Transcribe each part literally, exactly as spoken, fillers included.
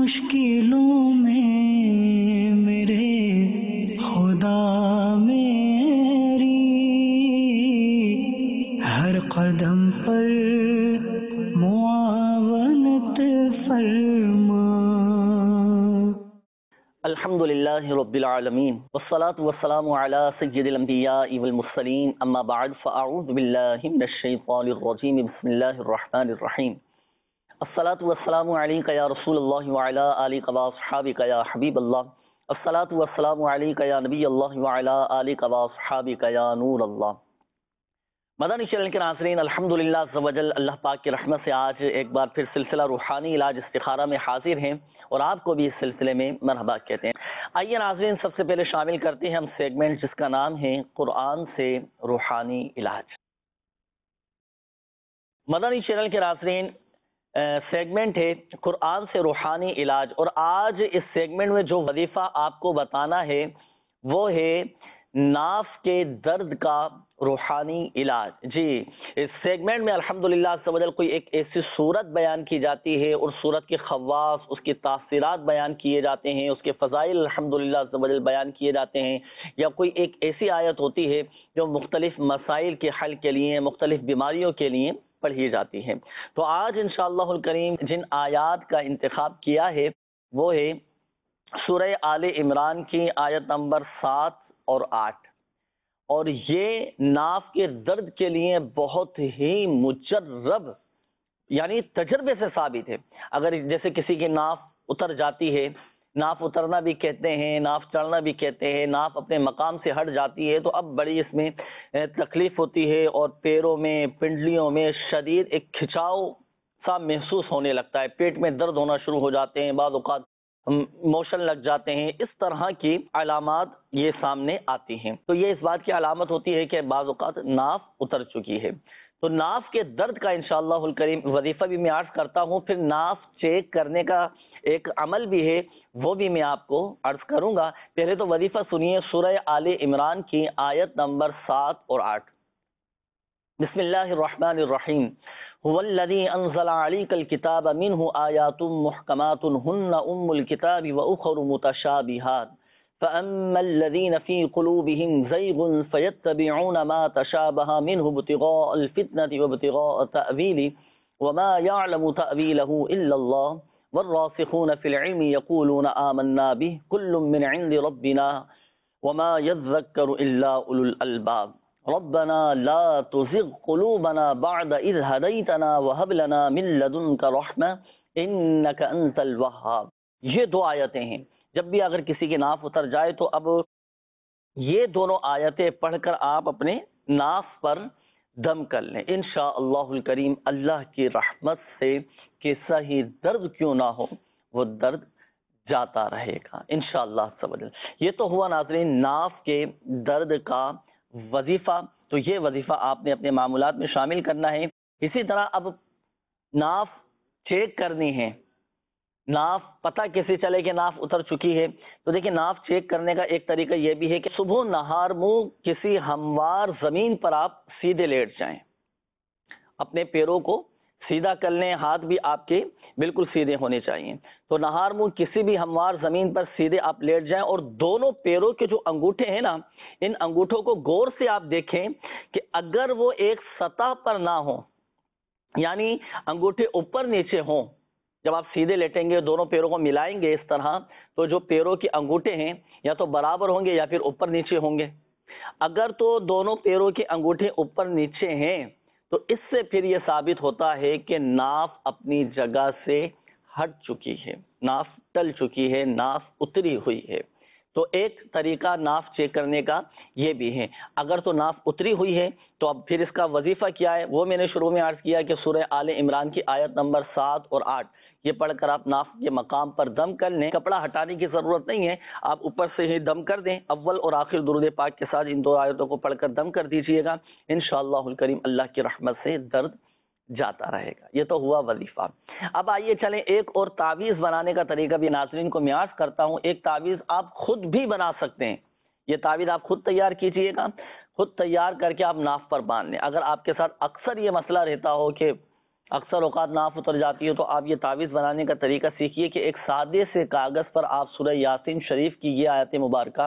मुश्किलों में मेरे खुदा मेरी हर कदम पर मुआवनत फरमा। अल्हम्दुलिल्लाहि रब्बिल आलमीन वस्सलातु वस्सलामु अला सय्यिदिल अंबियाइ वल मुरसलीन अम्मा बअद फअऊज़ु बिल्लाहि मिनश शैतानिर रजीम बिस्मिल्लाहिर रहमानिर रहीम। अस्सलातु वस्सलामु अलैका या रसूलल्लाह व अला आलिका व अस्हाबिका या हबीबल्लाह। अस्सलातु वस्सलामु अलैका या नबीयल्लाह व अला आलिका व अस्हाबिका या नूरल्लाह। मदनी चैनल के नाज़रीन, अल्हम्दुलिल्लाह अज़्ज़ व जल अल्लाह पाक की रहमत से आज एक बार फिर सिलसिला रूहानी इलाज इस्तिखारा में हाजिर हैं और आपको भी इस सिलसिले में मरहबा कहते हैं। आइए नाज़रीन, सबसे पहले शामिल करते हैं हम सेगमेंट जिसका नाम है कुरान से रूहानी इलाज। मदनी चैनल के नाज़रीन, सेगमेंट है कुरान से रूहानी इलाज, और आज इस सेगमेंट में जो वजीफा आपको बताना है वो है नाफ के दर्द का रूहानी इलाज। जी, इस सेगमेंट में अल्हम्दुलिल्लाह अज़्ज़ व जल कोई एक ऐसी सूरत बयान की जाती है और सूरत के खवास, उसकी तासीरात बयान किए जाते हैं, उसके फ़ज़ाइल अल्हम्दुलिल्लाह अज़्ज़ व जल बयान किए जाते हैं, या कोई एक ऐसी आयत होती है जो मुख्तलिफ मसाइल के हल के लिए, मुख्तलिफ बीमारियों के लिए पढ़ी जाती है। तो आज इंशाअल्लाहुल करीम जिन आयात का इंतखाब किया है वो है सूरह आले इमरान की आयत नंबर सात और आठ, और ये नाफ के दर्द के लिए बहुत ही मुजर्रब यानी तजर्बे से साबित है। अगर जैसे किसी की नाफ उतर जाती है, नाफ उतरना भी कहते हैं, नाफ चढ़ना भी कहते हैं, नाफ अपने मकाम से हट जाती है, तो अब बड़ी इसमें तकलीफ होती है और पैरों में, पिंडलियों में शदीद एक खिंचाव सा महसूस होने लगता है, पेट में दर्द होना शुरू हो जाते हैं, बाद औक़ात मोशन लग जाते हैं। इस तरह की अलामात ये सामने आती हैं। तो ये इस बात की अलामत होती है कि बाद औक़ात नाफ उतर चुकी है। तो नाफ के दर्द का इंशाअल्लाहुल करीम वजीफा भी मैं अर्ज करता हूँ, फिर नाफ चेक करने का एक अमल भी है वो भी मैं आपको अर्ज करूंगा। पहले तो वजीफा सुनिए सूरह आले इमरान की आयत नंबर सात और आठ। बिस्मिल्लाहिर रहमानिर रहीम। हुवल्लज़ी अंज़ला अलैकल किताब मिन्हु आयातुम मुहकमातुन हुन्ना उम्मुल किताबि व उखरु मुतशाबिहात फ़अम्मल्लज़ीन फ़ी क़ुलूबिहिम ज़ैग़ुन फ़यत्तबिऊन मा तशाबहा मिन्हु इब्तिग़ाअल फ़ित्नति व इब्तिग़ाअ तअवीलि व मा यअलमु तअवीलहु इल्लल्लाह वर्रासिख़ून फ़िल इल्मि यक़ूलून आमन्ना बिहि कुल्लुम मिन इंदि रब्बिना व मा यज़्ज़क्करु इल्ला उलुल अलबाब रब्बना ला तुज़िग़ क़ुलूबना बअद इज़ हदैतना व हब लना मिन लदुनका रहमा इन्नका अंतल वह्हाब। ये दो आयतें हैं। जब भी अगर किसी की नाफ उतर जाए तो अब ये दोनों आयतें पढ़कर आप अपने नाफ पर दम कर लें। इंशाअल्लाहुल करीम अल्लाह की रहमत से कैसा ही दर्द क्यों ना हो, वो दर्द जाता रहेगा इंशाअल्लाह। ये तो हुआ नाज़रीन नाफ के दर्द का वजीफा। तो ये वजीफा आपने अपने मामूलात में शामिल करना है। इसी तरह अब नाफ चेक करनी है, नाफ पता कैसे चले कि नाफ उतर चुकी है। तो देखिए, नाफ चेक करने का एक तरीका यह भी है कि सुबह नहार मुंह किसी हमवार जमीन पर आप सीधे लेट जाएं, अपने पैरों को सीधा कर लें, हाथ भी आपके बिल्कुल सीधे होने चाहिए। तो नहार मुंह किसी भी हमवार जमीन पर सीधे आप लेट जाएं और दोनों पैरों के जो अंगूठे हैं ना, इन अंगूठों को गौर से आप देखें कि अगर वो एक सतह पर ना हो, यानी अंगूठे ऊपर नीचे हों, जब आप सीधे लेटेंगे दोनों पैरों को मिलाएंगे इस तरह, तो जो पैरों के अंगूठे हैं या तो बराबर होंगे या फिर ऊपर नीचे होंगे। अगर तो दोनों पैरों के अंगूठे ऊपर नीचे हैं तो इससे फिर यह साबित होता है कि नाफ अपनी जगह से हट चुकी है, नाफ टल चुकी है, नाफ उतरी हुई है। तो एक तरीका नाफ चेक करने का ये भी है। अगर तो नाफ उतरी हुई है तो अब फिर इसका वजीफा क्या है वो मैंने शुरू में अर्ज किया कि सूरह आले इमरान की आयत नंबर सात और आठ ये पढ़कर आप नाफ के मकाम पर दम कर लें। कपड़ा हटाने की जरूरत नहीं है, आप ऊपर से ही दम कर दें। अव्वल और आखिर दुरूद पाक के साथ इन दो आयतों को पढ़कर दम कर दीजिएगा। इंशाअल्लाहुल करीम अल्लाह की रहमत से दर्द जाता रहेगा। ये तो हुआ वजीफा। अब आइए चलें एक और तावीज़ बनाने का तरीका भी नाज़रीन को मैं अर्ज़ करता हूँ। एक तावीज़ आप खुद भी बना सकते हैं। ये तावीज़ आप खुद तैयार कीजिएगा, खुद तैयार करके आप नाफ पर बांध लें। अगर आपके साथ अक्सर ये मसला रहता हो कि اکثر اوقات ناف اتر جاتی ہے، تو آپ یہ تعویذ بنانے کا طریقہ سیکھیے کہ ایک سادے سے کاغذ پر آپ سورہ یاسین شریف کی یہ آیت مبارکہ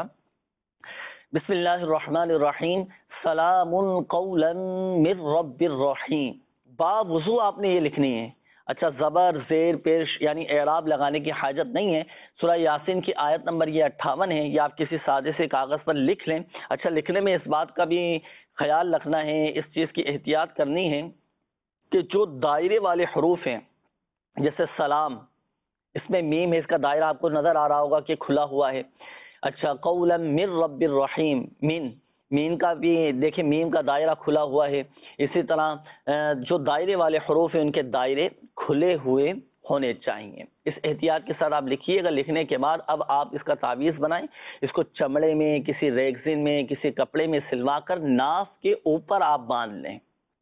بسم اللہ الرحمن الرحیم سلام قولا من رب الرحیم با وضو آپ نے یہ لکھنی ہے. اچھا، زبر زیر پیش یعنی اعراب لگانے کی حاجت نہیں ہے. سورہ یاسین کی آیت نمبر یہ اٹھاون ہے، یہ آپ کسی سادے سے کاغذ پر لکھ لیں. اچھا، لکھنے میں اس بات کا بھی خیال رکھنا ہے، اس چیز کی احتیاط کرنی ہے کہ جو دائرے والے حروف ہیں جیسے سلام، اس میں میم ہے، اس کا دائرہ آپ کو نظر آ رہا ہوگا کہ کھلا ہوا ہے. اچھا، قولا من رب الرحیم، مین مین کا بھی دیکھیں میم کا دائرہ کھلا ہوا ہے. اسی طرح جو دائرے والے حروف ہیں ان کے دائرے کھلے ہوئے ہونے چاہیے. اس احتیاط کے ساتھ آپ لکھیے گا. لکھنے کے بعد اب آپ اس کا تعویذ بنائیں، اس کو چمڑے میں، کسی ریگزین میں، کسی کپڑے میں سلوا کر ناف کے اوپر آپ باندھ لیں.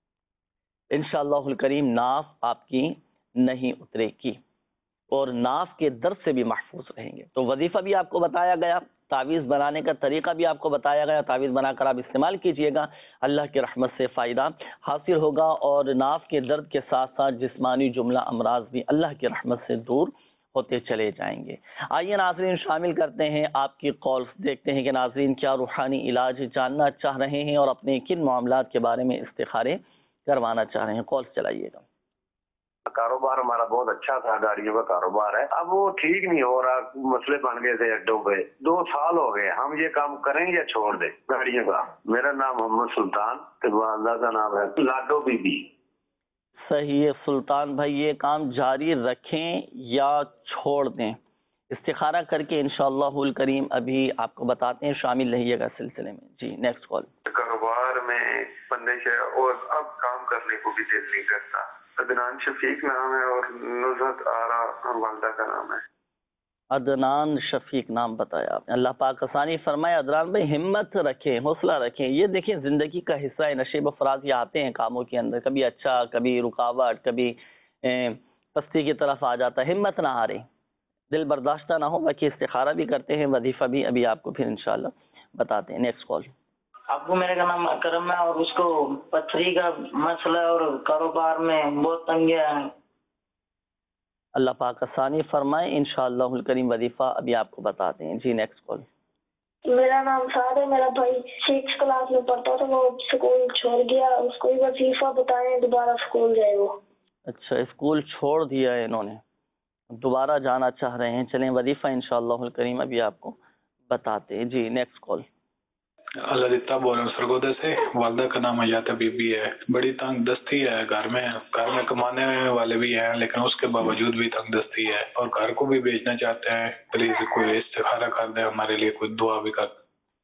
انشاءاللہ الکریم ناف آپ کی نہیں اترے گی اور ناف کے درد سے بھی محفوظ رہیں گے. تو وظیفہ بھی آپ کو بتایا گیا، تعویذ بنانے کا طریقہ بھی آپ کو بتایا گیا. تعویذ بنا کر آپ استعمال کیجئے گا، اللہ کی رحمت سے فائدہ حاصل ہوگا اور ناف کے درد کے ساتھ ساتھ جسمانی جملہ امراض بھی اللہ کی رحمت سے دور ہوتے چلے جائیں گے. آئیے ناظرین شامل کرتے ہیں آپ کی کالز. دیکھتے ہیں کہ ناظرین کیا روحانی علاج جاننا چاہ رہے ہیں اور اپنے کن معاملات کے بارے میں استخارے کروانا چاہ رہے ہیں. کالز چلائیے گا. کاروبار ہمارا بہت اچھا تھا، گاڑیوں کا کاروبار ہے، اب وہ ٹھیک نہیں ہو رہا، مسئلے بن گئے تھے اڈوں پہ. دو سال ہو گئے، ہم یہ کام کریں یا چھوڑ دیں گاڑیوں کا؟ میرا نام محمد سلطان، والدہ کا نام ہے لاڈو بی بی. صحیح ہے سلطان بھائی، یہ کام جاری رکھیں یا چھوڑ دیں، استخارہ کر کے انشاءاللہ الکریم ابھی آپ کو بتاتے ہیں. شامل رہیے گا سلسلے میں. جی نیکسٹ کال. کاروبار میں بندش ہے اور اب کام کرنے کو بھی دل نہیں کرتا. عدنان شفیق نام ہے اور نصرت آرا والدہ کا نام ہے. عدنان شفیق نام بتایا آپ نے. اللہ پاک آسانی فرمائے. عدنان بھائی ہمت رکھیں، حوصلہ رکھیں. یہ دیکھیں زندگی کا حصہ ہے، نشیب و فراز یہ آتے ہیں کاموں کے اندر، کبھی اچھا، کبھی رکاوٹ، کبھی پستی کی طرف آ جاتا ہے. ہمت نہ ہارے، دل برداشتہ نہ ہو. باقی استخارہ بھی کرتے ہیں، وظیفہ بھی ابھی آپ کو پھر انشاءاللہ بتاتے ہیں. Next call. ابو میرے کا نام اکرم ہے اور اس کو پتھری کا مسئلہ اور کاروبار میں بہت تنگیاں ہیں. اللہ پاک آسانی فرمائے. انشاءاللہ الکریم وظیفہ ابھی آپ کو بتاتے ہیں. جی نیکسٹ کال. میرا نام سعد ہے، میرا بھائی سکس کلاس میں پڑھتا تھا، وہ اسکول چھوڑ گیا، اس کو وظیفہ بتائیں دوبارہ اسکول جائے وہ. اچھا، اسکول چھوڑ دیا ہے انہوں نے، دوبارہ جانا چاہ رہے ہیں. چلیں وظیفہ انشاءاللہ الکریم ابھی آپ کو بتاتے ہیں. جی نیکسٹ کال. اللہ دیتا بول رہا ہوں سرگودے سے. والدہ کا نام حیات بی بی ہے. بڑی تنگ دستی ہے گھر میں، گھر میں کمانے والے بھی ہیں لیکن اس کے باوجود بھی تنگ دستی ہے اور گھر کو بھی بیچنا چاہتے ہیں. پلیز کوئی استخارہ کر دے ہمارے لیے، کوئی دعا بھی کر.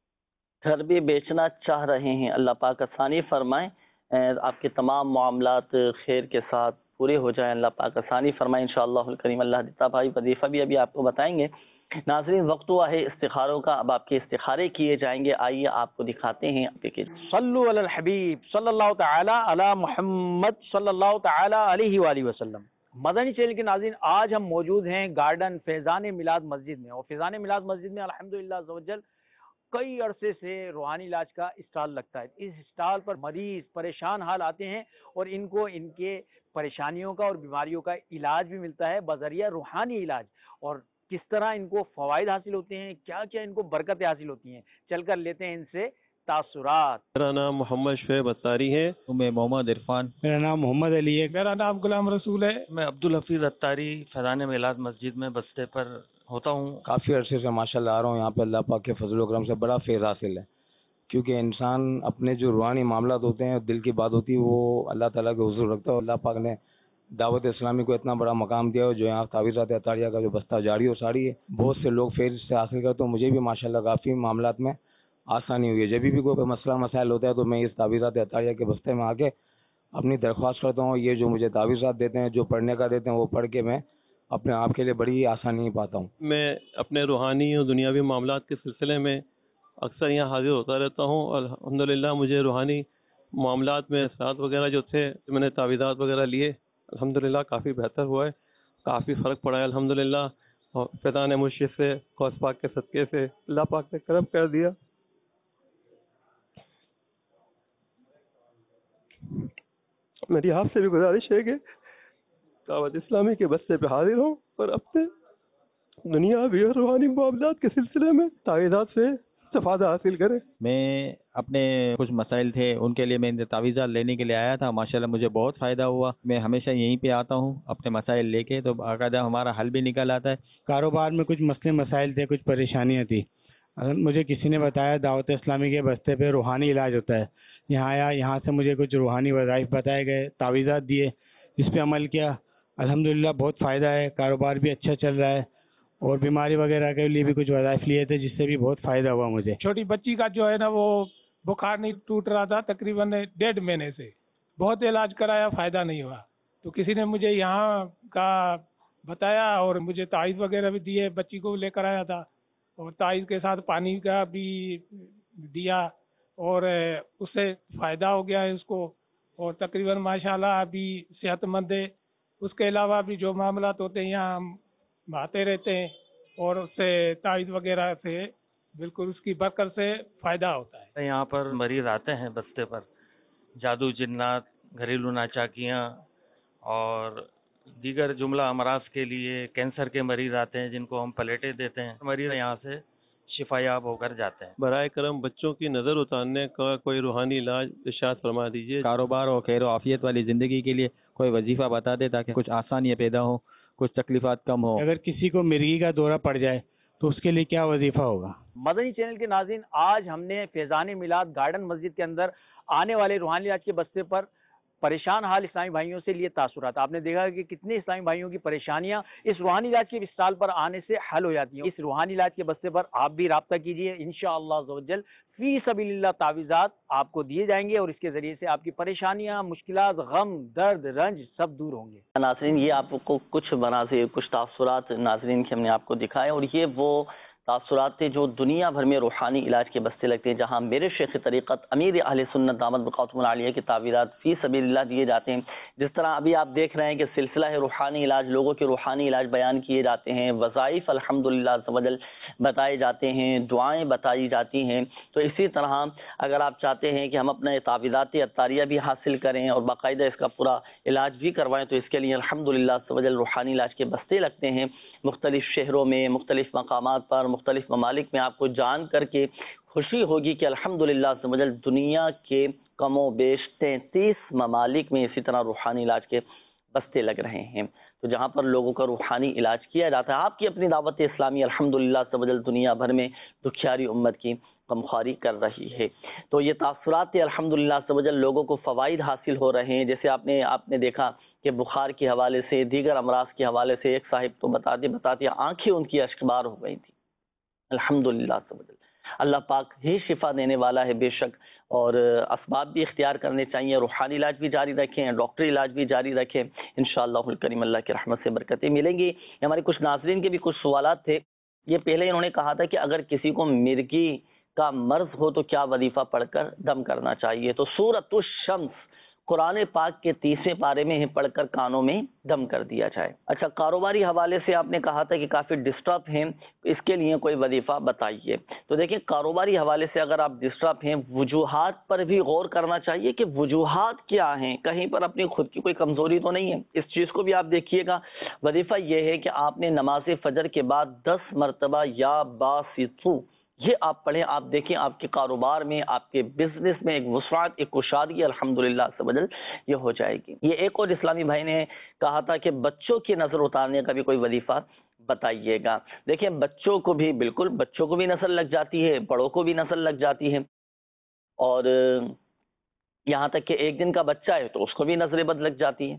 گھر بھی بیچنا چاہ رہے ہیں، اللہ پاک آسانی فرمائیں. آپ کے تمام معاملات خیر کے ساتھ پورے ہو جائیں، اللہ پاک آسانی فرمائیں انشاءاللہ الکریم. اللہ دیتا بھائی وظیفہ بھی ابھی آپ کو بتائیں گے. ناظرین وقت ہوا ہے استخاروں کا، اب آپ کے استخارے کیے جائیں گے. آئیے آپ کو دکھاتے ہیں. صلو علی الحبیب صلی اللہ تعالی علی محمد صلی اللہ تعالی علیہ وآلہ وسلم. مدنی چینل کے ناظرین، آج ہم موجود ہیں گارڈن فیضان میلاد مسجد میں، اور فیضان میلاد مسجد میں الحمدللہ عزوجل کئی عرصے سے روحانی علاج کا اسٹال لگتا ہے. اس اسٹال پر مریض پریشان حال آتے ہیں اور ان کو ان کے پریشانیوں کا اور بیماریوں کا علاج بھی ملتا ہے بذریعہ روحانی علاج. اور کس طرح ان کو فوائد حاصل ہوتے ہیں، کیا کیا ان کو برکتیں حاصل ہوتی ہیں، چل کر لیتے ہیں ان سے تاثرات. میرا نام محمد شعیب اتاری ہے. میں محمد عرفان. میرا نام محمد علی ہے. میرا نام غلام رسول ہے. میں عبدالحفیظ اتاری فیضان میلاد مسجد میں بستے پر ہوتا ہوں. کافی عرصے سے ماشاءاللہ آ رہا ہوں یہاں پہ. اللہ پاک کے فضل و کرم سے بڑا فیض حاصل ہے، کیونکہ انسان اپنے جو روحانی معاملات ہوتے ہیں، دل کی بات ہوتی ہے، وہ اللہ تعالیٰ کے حضور رکھتا ہے. اللہ پاک نے دعوت اسلامی کو اتنا بڑا مقام دیا ہے، جو یہاں تعویذات عطاریہ کا جو بستہ جاری و ساری ہے، بہت سے لوگ فیض سے حاصل کرتے ہیں. مجھے بھی ماشاءاللہ کافی معاملات میں آسانی ہوئی ہے. جب بھی کوئی مسئلہ مسائل ہوتا ہے تو میں اس تعویذات عطاریہ کے بستے میں آ کے اپنی درخواست کرتا ہوں. یہ جو مجھے تعویذات دیتے ہیں، جو پڑھنے کا دیتے ہیں، وہ پڑھ کے میں اپنے آپ کے لیے بڑی آسانی پاتا ہوں. میں اپنے روحانی اور دنیاوی معاملات کے سلسلے میں اکثر یہاں حاضر ہوتا رہتا ہوں. الحمدللہ مجھے روحانی معاملات میں اثرات وغیرہ جو تھے، میں نے تعویذات وغیرہ لیے، الحمدللہ کافی بہتر ہوا ہے، کافی فرق پڑا ہے الحمدللہ. اور فیضان مرشد سے، غوث پاک کے صدقے سے اللہ پاک نے کرم کر دیا. میری آپ سے بھی گزارش ہے کہ دعوت اسلامی کے بستے پہ حاضر ہوں اور اپنے دنیاوی اور روحانی معاملات کے سلسلے میں تعویذات سے استفادہ حاصل کریں۔ میں اپنے کچھ مسائل تھے ان کے لیے میں تعویذات لینے کے لیے آیا تھا، ماشاءاللہ مجھے بہت فائدہ ہوا۔ میں ہمیشہ یہیں پہ آتا ہوں اپنے مسائل لے کے، تو باقاعدہ ہمارا حل بھی نکل آتا ہے۔ کاروبار میں کچھ مسئلے مسائل تھے، کچھ پریشانیاں تھی، مجھے کسی نے بتایا دعوت اسلامی کے بستے پہ روحانی علاج ہوتا ہے۔ یہاں آیا، یہاں سے مجھے کچھ روحانی وظائف بتائے گئے، تعویذات دیے، اس پہ عمل کیا، الحمدللہ بہت فائدہ ہے، کاروبار بھی اچھا چل رہا ہے، اور بیماری وغیرہ کے لیے بھی کچھ وظائف لیے تھے جس سے بھی بہت فائدہ ہوا مجھے۔ چھوٹی بچی کا جو ہے نا وہ بخار نہیں ٹوٹ رہا تھا تقریباً ڈیڑھ مہینے سے، بہت علاج کرایا، فائدہ نہیں ہوا، تو کسی نے مجھے یہاں کا بتایا اور مجھے تعویذ وغیرہ بھی دیے، بچی کو لے کر آیا تھا اور تعویذ کے ساتھ پانی کا بھی دیا اور اس سے فائدہ ہو گیا ہے اس کو، اور تقریباً ماشاءاللہ ابھی صحت مند ہے۔ اس کے علاوہ بھی جو معاملات ہوتے ہیں یہاں ہم آتے رہتے ہیں اور اس سے تعویذ وغیرہ سے بالکل اس کی برکت سے فائدہ ہوتا ہے۔ یہاں پر مریض آتے ہیں بستے پر، جادو، جنات، گھریلو ناچاکیاں اور دیگر جملہ امراض کے لیے، کینسر کے مریض آتے ہیں جن کو ہم پلیٹیں دیتے ہیں، مریض یہاں سے شفا یاب ہو کر جاتے ہیں۔ برائے کرم بچوں کی نظر اتارنے کا کوئی روحانی علاج ارشاد فرما دیجیے۔ کاروبار اور خیر و عافیت والی زندگی کے لیے کوئی وظیفہ بتا دے تاکہ کچھ آسانیاں پیدا ہوں، کچھ تکلیفات کم ہو۔ اگر کسی کو مرگی کا دورہ پڑ جائے تو اس کے لیے کیا وظیفہ ہوگا؟ مدنی چینل کے ناظرین، آج ہم نے فیضان میلاد گارڈن مسجد کے اندر آنے والے روحانی علاج کے بستے پر پریشان حال اسلامی بھائیوں سے لیے تاثرات۔ آپ نے دیکھا کہ کتنے اسلامی بھائیوں کی پریشانیاں اس روحانی علاج کے اسٹال پر آنے سے حل ہو جاتی ہیں۔ اس روحانی علاج کے بستے پر آپ بھی رابطہ کیجئے، انشاءاللہ عز و جل فی سبیل اللہ تعویذات آپ کو دیے جائیں گے اور اس کے ذریعے سے آپ کی پریشانیاں، مشکلات، غم، درد، رنج سب دور ہوں گے۔ ناظرین، یہ آپ کو کچھ مناظر، کچھ تاثرات ناظرین کے ہم نے آپ کو دکھائے، اور یہ وہ تاثرات تھے جو دنیا بھر میں روحانی علاج کے بستے لگتے ہیں، جہاں میرے شیخ طریقت امیر اہل سنت دامت بقاتم العالیہ کی تعویذات فی سبیل اللہ دیے جاتے ہیں۔ جس طرح ابھی آپ دیکھ رہے ہیں کہ سلسلہ ہے روحانی علاج، لوگوں کے روحانی علاج بیان کیے جاتے ہیں، وظائف الحمدللہ عز و جل بتائے جاتے ہیں، دعائیں بتائی جاتی ہیں۔ تو اسی طرح اگر آپ چاہتے ہیں کہ ہم اپنے تعویذات اطاریہ بھی حاصل کریں اور باقاعدہ اس کا پورا علاج بھی کروائیں، تو اس کے لیے الحمدللہ عز و جل روحانی علاج کے بستے لگتے ہیں مختلف شہروں میں، مختلف مقامات پر، مختلف ممالک میں۔ آپ کو جان کر کے خوشی ہوگی کہ الحمدللہ عز و جل دنیا کے کم و بیش تینتیس ممالک میں اسی طرح روحانی علاج کے بستے لگ رہے ہیں، تو جہاں پر لوگوں کا روحانی علاج کیا جاتا ہے۔ آپ کی اپنی دعوت اسلامی الحمدللہ عز و جل دنیا بھر میں دکھیاری امت کی غمخواری کر رہی ہے۔ تو یہ تاثرات الحمدللہ عز و جل لوگوں کو فوائد حاصل ہو رہے ہیں۔ جیسے آپ نے آپ نے دیکھا کہ بخار کے حوالے سے، دیگر امراض کے حوالے سے، ایک صاحب تو بتاتے بتاتے آنکھیں ان کی اشکبار ہو گئی تھی۔ الحمدللہ عز و جل اللہ پاک ہی شفا دینے والا ہے بے شک، اور اسباب بھی اختیار کرنے چاہیے، روحانی علاج بھی جاری رکھیں، ڈاکٹری علاج بھی جاری رکھیں، انشاءاللہ الکریم اللہ کی رحمت سے برکتیں ملیں گی۔ ہمارے کچھ ناظرین کے بھی کچھ سوالات تھے۔ یہ پہلے انہوں نے کہا تھا کہ اگر کسی کو مرگی کا مرض ہو تو کیا وظیفہ پڑھ کر دم کرنا چاہیے؟ تو سورۃ الشمس قرآن پاک کے تیسرے پارے میں پڑھ کر کانوں میں دم کر دیا جائے۔ اچھا، کاروباری حوالے سے آپ نے کہا تھا کہ کافی ڈسٹرب ہیں، اس کے لیے کوئی وظیفہ بتائیے۔ تو دیکھیں، کاروباری حوالے سے اگر آپ ڈسٹرب ہیں، وجوہات پر بھی غور کرنا چاہیے کہ وجوہات کیا ہیں، کہیں پر اپنی خود کی کوئی کمزوری تو نہیں ہے۔ اس چیز کو بھی آپ دیکھیے گا۔ وظیفہ یہ ہے کہ آپ نے نماز فجر کے بعد دس مرتبہ یا باسطو یہ آپ پڑھیں، آپ دیکھیں آپ کے کاروبار میں، آپ کے بزنس میں ایک وسعت، ایک کشادگی الحمدللہ عز و جل یہ ہو جائے گی۔ یہ ایک اور اسلامی بھائی نے کہا تھا کہ بچوں کی نظر اتارنے کا بھی کوئی وظیفہ بتائیے گا۔ دیکھیں، بچوں کو بھی بالکل، بچوں کو بھی نظر لگ جاتی ہے، بڑوں کو بھی نظر لگ جاتی ہے، اور یہاں تک کہ ایک دن کا بچہ ہے تو اس کو بھی نظر بد لگ جاتی ہے۔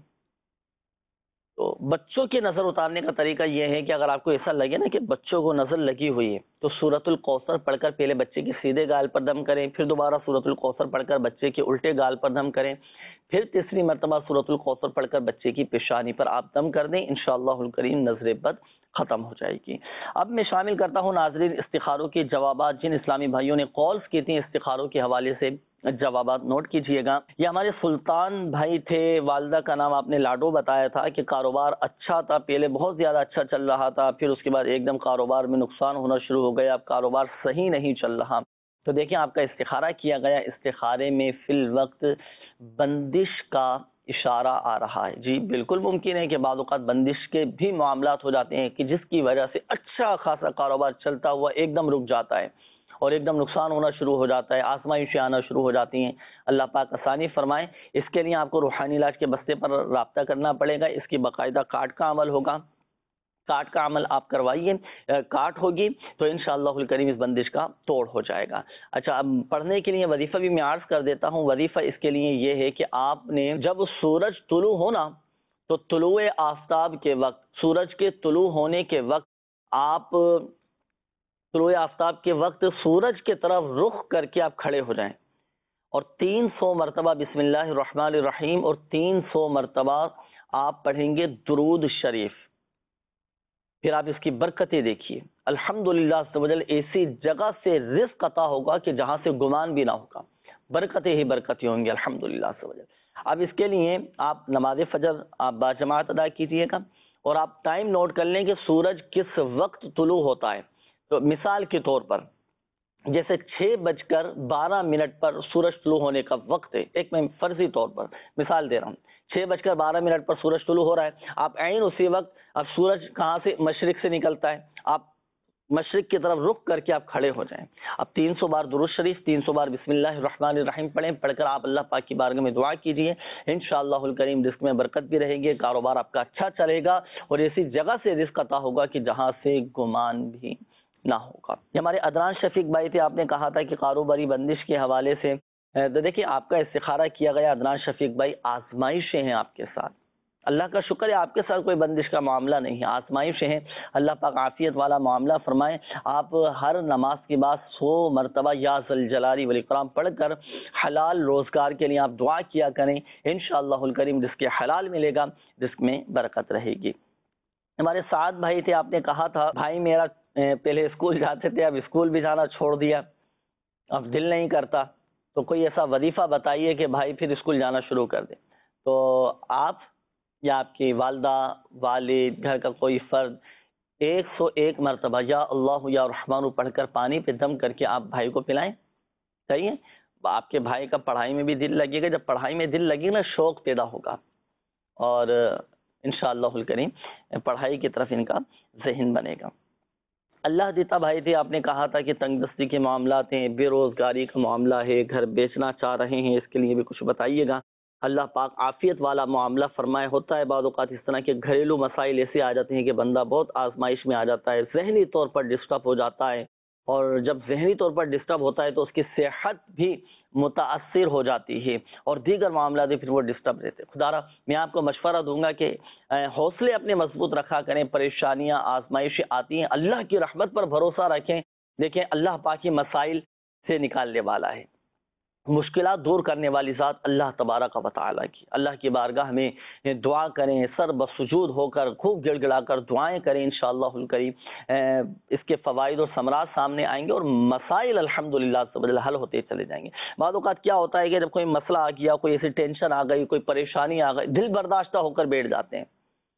تو بچوں کی نظر اتارنے کا طریقہ یہ ہے کہ اگر آپ کو ایسا لگے نا کہ بچوں کو نظر لگی ہوئی ہے تو سورۃ الکوثر پڑھ کر پہلے بچے کے سیدھے گال پر دم کریں، پھر دوبارہ سورۃ الکوثر پڑھ کر بچے کے الٹے گال پر دم کریں، پھر تیسری مرتبہ سورۃ الکوثر پڑھ کر بچے کی پیشانی پر آپ دم کر دیں، انشاءاللہ الکریم نظر بد ختم ہو جائے گی۔ اب میں شامل کرتا ہوں ناظرین استخاروں کے جوابات، جن اسلامی بھائیوں نے کالز کی تھیں استخاروں کے حوالے سے جوابات نوٹ کیجئے گا۔ یہ ہمارے سلطان بھائی تھے، والدہ کا نام آپ نے لاڈو بتایا تھا کہ کاروبار اچھا تھا، پہلے بہت زیادہ اچھا چل رہا تھا، پھر اس کے بعد ایک دم کاروبار میں نقصان ہونا شروع ہو گیا، اب کاروبار صحیح نہیں چل رہا۔ تو دیکھیں، آپ کا استخارہ کیا گیا، استخارے میں فی الوقت بندش کا اشارہ آ رہا ہے. جی بالکل ممکن ہے کہ بعض اوقات بندش کے بھی معاملات ہو جاتے ہیں کہ جس کی وجہ سے اچھا خاصا کاروبار چلتا ہوا ایک دم رک جاتا ہے اور ایک دم نقصان ہونا شروع ہو جاتا ہے, آزمائشیں آنا شروع ہو جاتی ہیں. اللہ پاک آسانی فرمائے. اس کے لیے آپ کو روحانی علاج کے بستے پر رابطہ کرنا پڑے گا. اس کی باقاعدہ کارڈ کا عمل ہوگا, کاٹ کا عمل آپ کروائیے, کاٹ ہوگی تو انشاءاللہ الکریم اس بندش کا توڑ ہو جائے گا. اچھا اب پڑھنے کے لیے وظیفہ بھی میں عرض کر دیتا ہوں. وظیفہ اس کے لیے یہ ہے کہ آپ نے جب سورج طلوع ہونا تو طلوع آفتاب کے وقت, سورج کے طلوع ہونے کے وقت آپ طلوع آفتاب کے وقت سورج کے طرف رخ کر کے آپ کھڑے ہو جائیں اور تین سو مرتبہ بسم اللہ الرحمن الرحیم اور تین سو مرتبہ آپ پڑھیں گے درود شریف. پھر آپ اس کی برکتیں دیکھیے. الحمدللہ عز و جل ایسی جگہ سے رزق عطا ہوگا کہ جہاں سے گمان بھی نہ ہوگا, برکتیں ہی برکتیں ہوں گی الحمدللہ عز و جل. اب اس کے لیے آپ نماز فجر آپ باجماعت ادا کیجیے گا اور آپ ٹائم نوٹ کر لیں کہ سورج کس وقت طلوع ہوتا ہے. تو مثال کے طور پر جیسے چھ بج کر بارہ منٹ پر سورج طلوع ہونے کا وقت ہے, ایک میں فرضی طور پر مثال دے رہا ہوں, چھ بج کر بارہ منٹ پر سورج طلوع ہو رہا ہے, آپ عین اسی وقت اب سورج کہاں سے مشرق سے نکلتا ہے, آپ مشرق کی طرف رخ کر کے آپ کھڑے ہو جائیں. اب تین سو بار درود شریف, تین سو بار بسم اللہ الرحمن الرحیم پڑھیں. پڑھ کر آپ اللہ پاک کی بارگاہ میں دعا کیجیے. انشاءاللہ الکریم رزق میں برکت بھی رہے گی, کاروبار آپ کا اچھا چلے گا اور ایسی جگہ سے رزق عطا ہوگا کہ جہاں سے گمان بھی نہ ہوگا. یہ ہمارے ادنان شفیق بھائی تھے, آپ نے کہا تھا کہ کاروباری بندش کے حوالے سے تو دیکھیے آپ کا استخارہ کیا گیا. ادنان شفیق بھائی آزمائشیں ہیں آپ کے ساتھ, اللہ کا شکر ہے آپ کے ساتھ کوئی بندش کا معاملہ نہیں ہے, آزمائشیں ہیں. اللہ پاک عافیت والا معاملہ فرمائے. آپ ہر نماز کے بعد سو مرتبہ یا ذل جلالہ والاکرام پڑھ کر حلال روزگار کے لیے آپ دعا کیا کریں. انشاءاللہ الکریم رزق حلال ملے گا, رزق میں برکت رہے گی. ہمارے سعد بھائی تھے, آپ نے کہا تھا بھائی میرا پہلے اسکول جاتے تھے, اب اسکول بھی جانا چھوڑ دیا, اب دل نہیں کرتا, تو کوئی ایسا وظیفہ بتائیے کہ بھائی پھر اسکول جانا شروع کر دے. تو آپ یا آپ کی والدہ, والد, گھر کا کوئی فرد ایک سو ایک مرتبہ یا اللہ یا رحمان پڑھ کر پانی پہ دم کر کے آپ بھائی کو پلائیں. صحیح ہے, آپ کے بھائی کا پڑھائی میں بھی دل لگے گا. جب پڑھائی میں دل لگے گا شوق پیدا ہوگا اور انشاءاللہ الکریم پڑھائی کی طرف ان کا ذہن بنے گا. اللہ دیتا بھائی تھے, آپ نے کہا تھا کہ تنگ دستی کے معاملات ہیں, بے روزگاری کا معاملہ ہے, گھر بیچنا چاہ رہے ہیں, اس کے لیے بھی کچھ بتائیے گا. اللہ پاک عافیت والا معاملہ فرمائے. ہوتا ہے بعض اوقات اس طرح کے گھریلو مسائل ایسے آ جاتے ہیں کہ بندہ بہت آزمائش میں آ جاتا ہے, ذہنی طور پر ڈسٹرب ہو جاتا ہے, اور جب ذہنی طور پر ڈسٹرب ہوتا ہے تو اس کی صحت بھی متاثر ہو جاتی ہے اور دیگر معاملات بھی پھر وہ ڈسٹرب رہتے ہیں. خدا را میں آپ کو مشورہ دوں گا کہ حوصلے اپنے مضبوط رکھا کریں. پریشانیاں آزمائشیں آتی ہیں, اللہ کی رحمت پر بھروسہ رکھیں. دیکھیں اللہ پاک کی مسائل سے نکالنے والا ہے, مشکلات دور کرنے والی ذات اللہ تبارک و تعالیٰ کی. اللہ کی بارگاہ میں دعا کریں, سر بسجود ہو کر خوب گڑ گڑا کر دعائیں کریں. انشاءاللہ الکریم اس کے فوائد اور ثمرات سامنے آئیں گے اور مسائل الحمدللہ حل ہوتے چلے جائیں گے. بعض اوقات کیا ہوتا ہے کہ جب کوئی مسئلہ آ گیا, کوئی ایسی ٹینشن آ گئی, کوئی پریشانی آ گئی, دل برداشتہ ہو کر بیٹھ جاتے ہیں,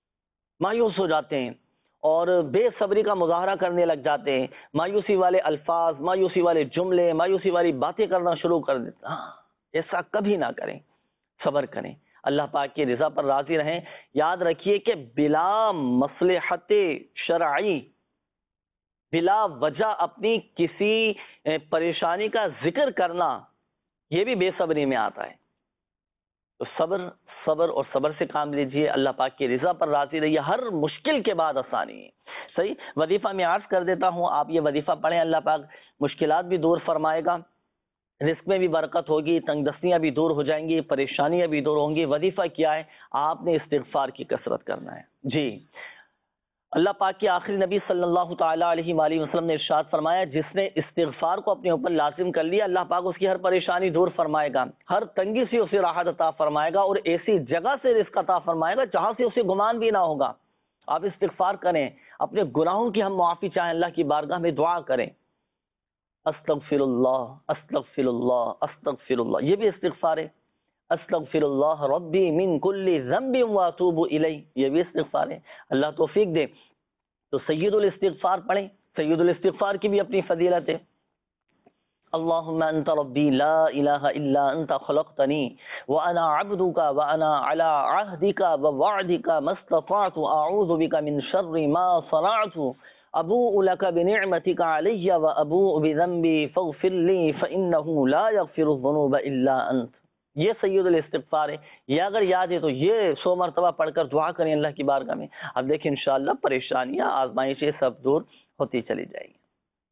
مایوس ہو جاتے ہیں اور بے صبری کا مظاہرہ کرنے لگ جاتے ہیں. مایوسی والے الفاظ, مایوسی والے جملے, مایوسی والی باتیں کرنا شروع کر دیتے ہیں. ایسا کبھی نہ کریں, صبر کریں, اللہ پاک کی رضا پر راضی رہیں. یاد رکھیے کہ بلا مصلحت شرعی, بلا وجہ اپنی کسی پریشانی کا ذکر کرنا, یہ بھی بے صبری میں آتا ہے. تو صبر صبر اور صبر سے کام لیجئے. اللہ پاک کی رضا پر راضی رہیے. ہر مشکل کے بعد آسانی ہے. صحیح. وظیفہ میں عرض کر دیتا ہوں, آپ یہ وظیفہ پڑھیں, اللہ پاک مشکلات بھی دور فرمائے گا, رزق میں بھی برکت ہوگی, تنگ دستیاں بھی دور ہو جائیں گی, پریشانیاں بھی دور ہوں گی. وظیفہ کیا ہے؟ آپ نے استغفار کی کثرت کرنا ہے. جی اللہ پاک کے آخری نبی صلی اللہ تعالیٰ علیہ وآلہ وسلم نے ارشاد فرمایا, جس نے استغفار کو اپنے اوپر لازم کر لیا, اللہ پاک اس کی ہر پریشانی دور فرمائے گا, ہر تنگی سے اسے راحت عطا فرمائے گا اور ایسی جگہ سے رزق عطا فرمائے گا جہاں سے اسے گمان بھی نہ ہوگا. آپ استغفار کریں, اپنے گناہوں کی ہم معافی چاہیں, اللہ کی بارگاہ میں دعا کریں, استغفر اللہ استغفر اللہ استغفر اللہ, یہ بھی استغفار ہے. استغفر اللہ ربی من کل ذنب واتوب الیہ, یہ بھی استغفار ہے. اللہ توفیق دے. تو سید الاستغفار پڑھیں, سید الاستغفار کی بھی اپنی فضیلت ہے. اللهم انت ربي لا اله الا انت خلقتني وانا عبدك وانا على عهدك ووعدك ما استطعت اعوذ بك من شر ما صنعت ابوء لك بنعمتك علي وابوء بذنبي فاغفر لي فانه لا يغفر الذنوب الا انت. یہ سید الاستغفار ہے. یہ اگر یاد ہے تو یہ سو مرتبہ پڑھ کر دعا کریں اللہ کی بارگاہ میں. اب دیکھیں انشاءاللہ پریشانیاں آزمائشیں سب دور ہوتی چلی جائیں گی.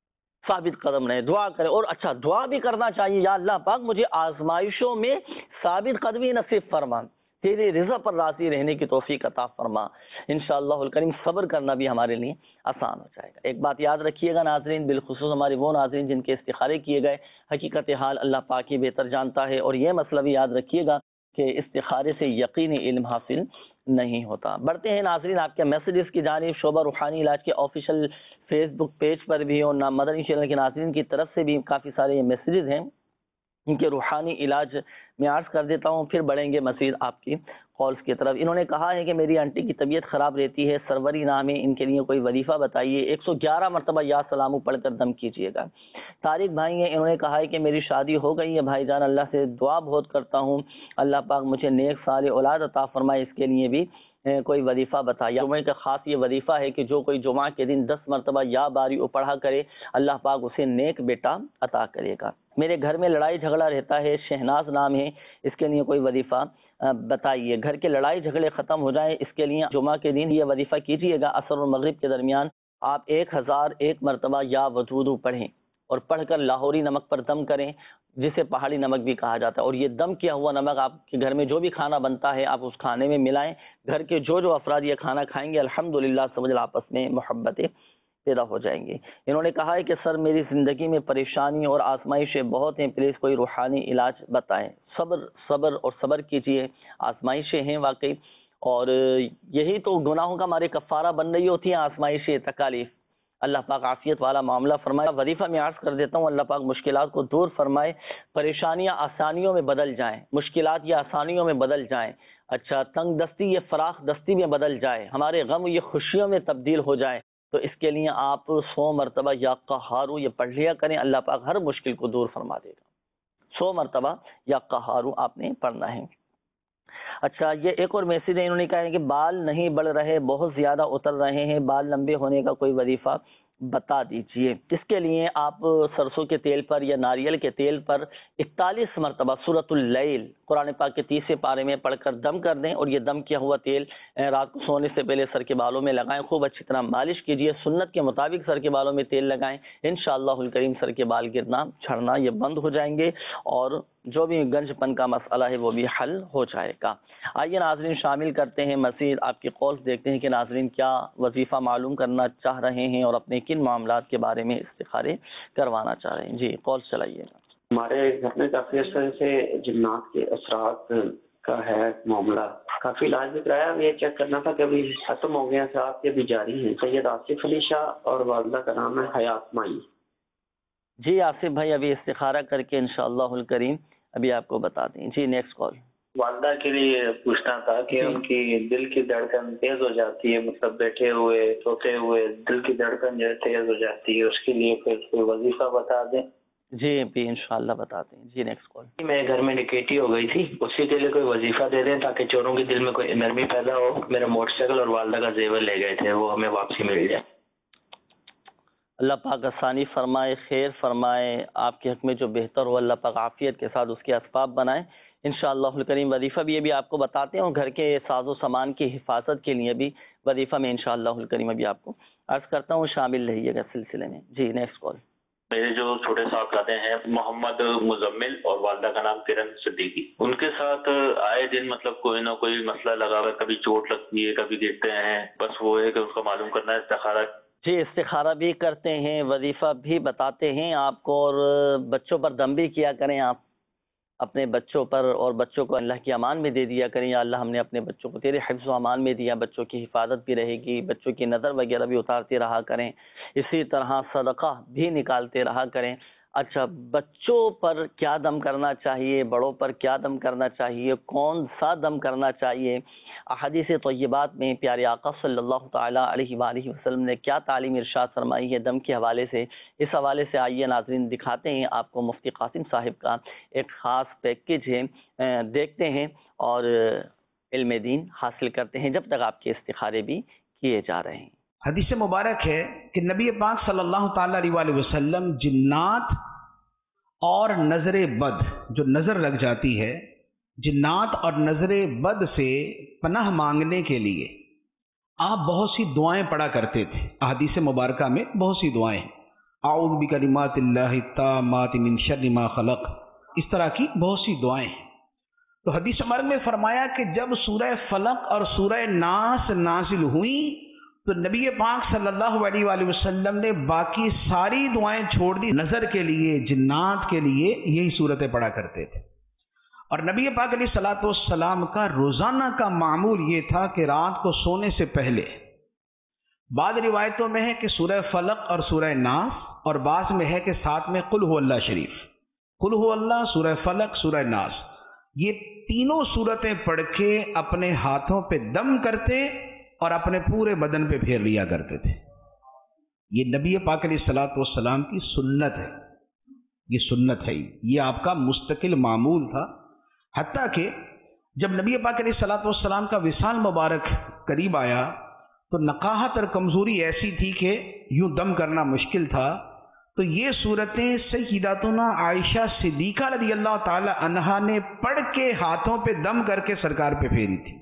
ثابت قدم رہے, دعا کریں. اور اچھا دعا بھی کرنا چاہیے, یا اللہ پاک مجھے آزمائشوں میں ثابت قدمی نصیب فرما, تیرے رضا پر راضی رہنے کی توفیق عطا فرما. انشاءاللہ الکریم صبر کرنا بھی ہمارے لیے آسان ہو جائے گا. ایک بات یاد رکھیے گا ناظرین, بالخصوص ہمارے وہ ناظرین جن کے استخارے کیے گئے, حقیقت حال اللہ پاک ہی بہتر جانتا ہے. اور یہ مسئلہ بھی یاد رکھیے گا کہ استخارے سے یقینی علم حاصل نہیں ہوتا. بڑھتے ہیں ناظرین آپ کے میسیجز کی جانب. شعبہ روحانی علاج کے آفیشیل فیس بک پیج پر بھی اور مدنی چینل کے ناظرین کی طرف سے بھی کافی سارے یہ میسیجز ہیں ان کے روحانی علاج میں عرض کر دیتا ہوں, پھر بڑھیں گے مزید آپ کی کالز کی طرف. انہوں نے کہا ہے کہ میری آنٹی کی طبیعت خراب رہتی ہے, سروری نام ہے, ان کے لیے کوئی وظیفہ بتائیے. ایک سو گیارہ مرتبہ یا سلام پڑھ کر دم کیجیے گا. طارق بھائی ہیں, انہوں نے کہا ہے کہ میری شادی ہو گئی ہے بھائی جان, اللہ سے دعا بہت کرتا ہوں اللہ پاک مجھے نیک صالح اولاد عطا فرمائے, اس کے لیے بھی کوئی وظیفہ بتائیے. جمعے کا خاص یہ وظیفہ ہے کہ جو کوئی جمعہ کے دن دس مرتبہ یا باری پڑھا کرے اللہ پاک اسے نیک بیٹا عطا کرے گا. میرے گھر میں لڑائی جھگڑا رہتا ہے, شہناز نام ہے, اس کے لیے کوئی وظیفہ بتائیے. گھر کے لڑائی جھگڑے ختم ہو جائیں اس کے لیے جمعہ کے دن یہ وظیفہ کیجیے گا. عصر اور مغرب کے درمیان آپ ایک ہزار ایک مرتبہ یا وجود پڑھیں اور پڑھ کر لاہوری نمک پر دم کریں, جسے پہاڑی نمک بھی کہا جاتا ہے. اور یہ دم کیا ہوا نمک آپ کے گھر میں جو بھی کھانا بنتا ہے آپ اس کھانے میں ملائیں. گھر کے جو جو افراد یہ کھانا کھائیں گے الحمدللہ سمجھ آپس میں محبتیں پیدا ہو جائیں گے. انہوں نے کہا ہے کہ سر میری زندگی میں پریشانی اور آزمائشیں بہت ہیں, پلیز کوئی روحانی علاج بتائیں. صبر صبر اور صبر کیجئے, آزمائشیں ہیں واقعی, اور یہی تو گناہوں کا ہمارے کفارہ بن رہی ہوتی ہیں آزمائشیں, تکالیف. اللہ پاک عافیت والا معاملہ فرمائے. وظیفہ میں عرض کر دیتا ہوں اللہ پاک مشکلات کو دور فرمائے, پریشانیاں آسانیوں میں بدل جائیں, مشکلات یہ آسانیوں میں بدل جائیں. اچھا تنگ دستی یہ فراخ دستی میں بدل جائے, ہمارے غم یہ خوشیوں میں تبدیل ہو جائے. تو اس کے لیے آپ سو مرتبہ یا قہارو یہ پڑھ لیا کریں, اللہ پاک ہر مشکل کو دور فرما دے گا. سو مرتبہ یا قہارو آپ نے پڑھنا ہے. اچھا یہ ایک اور میسیج ہے, انہوں نے کہا ہے کہ بال نہیں بڑھ رہے, بہت زیادہ اتر رہے ہیں, بال لمبے ہونے کا کوئی وظیفہ بتا دیجئے. اس کے لیے آپ سرسوں کے تیل پر یا ناریل کے تیل پر اکتالیس مرتبہ سورۃ اللیل قرآن پاک کے تیسرے پارے میں پڑھ کر دم کر دیں, اور یہ دم کیا ہوا تیل رات کو سونے سے پہلے سر کے بالوں میں لگائیں. خوب اچھی طرح مالش کیجئے, سنت کے مطابق سر کے بالوں میں تیل لگائیں. انشاءاللہ الکریم سر کے بال گرنا جھڑنا یہ بند ہو جائیں گے, اور جو بھی گنج پن کا مسئلہ ہے وہ بھی حل ہو جائے گا. آئیے ناظرین شامل کرتے ہیں مزید آپ کی کالز, دیکھتے ہیں کہ ناظرین کیا وظیفہ معلوم کرنا چاہ رہے ہیں اور اپنے کن معاملات کے بارے میں استخارے کروانا چاہ رہے ہیں. جی کالز چلائیے گا. ہمارے گھر میں کافی عرصے سے جنات کے اثرات کا ہے معاملہ, کافی علاج بھی کرایا. اب یہ چیک کرنا تھا کہ ابھی ختم ہو گئے اثرات کے بھی جاری ہیں. سید آصف علی شاہ اور والدہ کا نام ہے حیات مائی. جی آصف بھائی ابھی استخارہ کر کے انشاءاللہ الکریم ابھی آپ کو بتا دیں. جی نیکسٹ کال. والدہ کے لیے پوچھنا تھا کہ ان کی دل کی دھڑکن تیز ہو جاتی ہے, مطلب بیٹھے ہوئے سوتے ہوئے دل کی دھڑکن جو ہے تیز ہو جاتی ہے, اس کے لیے پھر کوئی وظیفہ بتا دیں. جی بھی انشاءاللہ بتا دیں. جی نیکسٹ کال. میرے گھر میں نکیٹی ہو گئی تھی, اسی کے لیے کوئی وظیفہ دے دیں تاکہ چوروں کے دل میں کوئی نرمی پیدا ہو. میرا موٹر سائیکل اور والدہ کا زیور لے گئے تھے, وہ ہمیں واپسی مل جائے. اللہ پاک آسانی فرمائے, خیر فرمائے, آپ کے حق میں جو بہتر ہو اللہ پاک عافیت کے ساتھ اس کے اسباب بنائیں انشاءاللہ الکریم. وظیفہ بھی ابھی آپ کو بتاتے ہیں, اور گھر کے ساز و سامان کی حفاظت کے لیے بھی وظیفہ میں انشاءاللہ الکریم ابھی آپ کو عرض کرتا ہوں, شامل رہیے گا سلسلے میں. جی نیکسٹ کال. میرے جو چھوٹے صاحبزادے ہیں محمد مزمل اور والدہ کا نام کرن صدیقی, ان کے ساتھ آئے دن مطلب کوئی نہ کوئی مسئلہ لگا ہوا ہے, کبھی چوٹ لگتی ہے کبھی گرتے ہیں, بس وہ ہے کہ اس کو معلوم کرنا ہے استخارہ. جی استخارہ بھی کرتے ہیں, وظیفہ بھی بتاتے ہیں آپ کو, اور بچوں پر دم بھی کیا کریں آپ اپنے بچوں پر, اور بچوں کو اللہ کی امان میں دے دیا کریں. یا اللہ ہم نے اپنے بچوں کو تیرے حفظ و امان میں دیا, بچوں کی حفاظت بھی رہے گی, بچوں کی نظر وغیرہ بھی اتارتے رہا کریں. اسی طرح صدقہ بھی نکالتے رہا کریں. اچھا، بچوں پر کیا دم کرنا چاہیے، بڑوں پر کیا دم کرنا چاہیے، کون سا دم کرنا چاہیے؟ احادیث طیبات میں پیارے آقا صلی اللہ تعالیٰ علیہ وآلہ وسلم نے کیا تعلیم ارشاد فرمائی ہے دم کے حوالے سے؟ اس حوالے سے آئیے ناظرین دکھاتے ہیں آپ کو مفتی قاسم صاحب کا ایک خاص پیکیج ہے، دیکھتے ہیں اور علم دین حاصل کرتے ہیں جب تک آپ کے استخارے بھی کیے جا رہے ہیں۔ حدیث مبارک ہے کہ نبی پاک صلی اللہ تعالی علیہ وآلہ وسلم جنات اور نظر بد، جو نظر لگ جاتی ہے، جنات اور نظر بد سے پناہ مانگنے کے لیے آپ بہت سی دعائیں پڑھا کرتے تھے۔ حدیث مبارکہ میں بہت سی دعائیں، اعوذ بکلمات اللہ التامات من شر ما خلق، اس طرح کی بہت سی دعائیں ہیں۔ تو حدیث مبارک میں فرمایا کہ جب سورہ فلق اور سورہ ناس نازل ہوئیں تو نبی پاک صلی اللہ علیہ وآلہ وسلم نے باقی ساری دعائیں چھوڑ دی، نظر کے لیے، جنات کے لیے یہی صورتیں پڑھا کرتے تھے۔ اور نبی پاک علیہ الصلوۃ والسلام کا روزانہ کا معمول یہ تھا کہ رات کو سونے سے پہلے، بعض روایتوں میں ہے کہ سورہ فلق اور سورہ ناس، اور بعض میں ہے کہ ساتھ میں قل هو اللہ شریف، قل هو اللہ، سورہ فلق، سورہ ناس، یہ تینوں صورتیں پڑھ کے اپنے ہاتھوں پہ دم کرتے اور اپنے پورے بدن پہ پھیر لیا کرتے تھے۔ یہ نبی پاک علیہ الصلوۃ والسلام کی سنت ہے، یہ سنت ہے، یہ آپ کا مستقل معمول تھا۔ حتیٰ کہ جب نبی پاک علیہ الصلوۃ والسلام کا وصال مبارک قریب آیا تو نقاہت اور کمزوری ایسی تھی کہ یوں دم کرنا مشکل تھا، تو یہ صورتیں سیداتنا عائشہ صدیقہ رضی اللہ تعالی عنہا نے پڑھ کے ہاتھوں پہ دم کر کے سرکار پہ پھیری تھی۔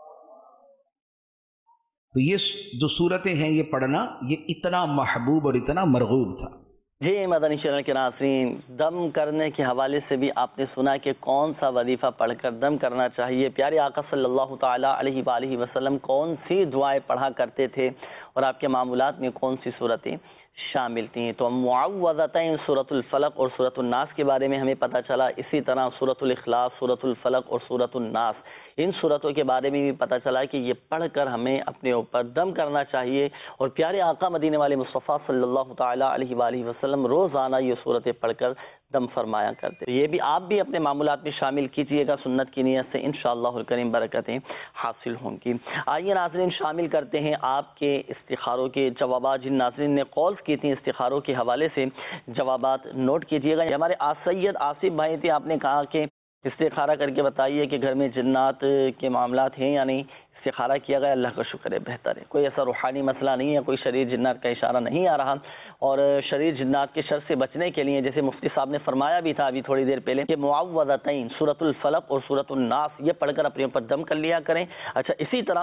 تو یہ جو صورتیں ہیں یہ پڑھنا یہ اتنا محبوب اور اتنا مرغوب تھا۔ جی مدنی چینل کے ناظرین، دم کرنے کے حوالے سے بھی آپ نے سنا کہ کون سا وظیفہ پڑھ کر دم کرنا چاہیے، پیارے آقا صلی اللہ تعالیٰ علیہ وآلہ وسلم کون سی دعائیں پڑھا کرتے تھے اور آپ کے معمولات میں کون سی صورتیں شامل تھیں۔ تو معوذتین سورۃ الفلق اور سورۃ الناس کے بارے میں ہمیں پتہ چلا، اسی طرح سورۃ الاخلاص، سورۃ الفلق اور سورۃ الناس، ان صورتوں کے بارے میں بھی پتہ چلا کہ یہ پڑھ کر ہمیں اپنے اوپر دم کرنا چاہیے، اور پیارے آقا مدینے والے مصطفیٰ صلی اللہ تعالیٰ علیہ وآلہ وسلم روزانہ یہ صورتیں پڑھ کر دم فرمایا کرتے۔ یہ بھی آپ بھی اپنے معمولات میں شامل کیجئے گا، سنت کی نیت سے انشاءاللہ الکریم برکتیں حاصل ہوں گی۔ آئیے ناظرین شامل کرتے ہیں آپ کے استخاروں کے جوابات، جن ناظرین نے کالز کی تھیں استخاروں کے حوالے سے جوابات نوٹ کیجئے گا۔ ہمارے سید آصف بھائی تھے، آپ نے کہا کہ استخارہ کر کے بتائیے کہ گھر میں جنات کے معاملات ہیں یا نہیں۔ استخارہ کیا گیا، اللہ کا شکر ہے، بہتر ہے، کوئی ایسا روحانی مسئلہ نہیں ہے، کوئی شریر جنات کا اشارہ نہیں آ رہا، اور شریر جنات کے شر سے بچنے کے لیے جیسے مفتی صاحب نے فرمایا بھی تھا ابھی تھوڑی دیر پہلے کہ معوذتین سورۃ الفلق اور سورۃ الناس یہ پڑھ کر اپنے اوپر دم کر لیا کریں۔ اچھا، اسی طرح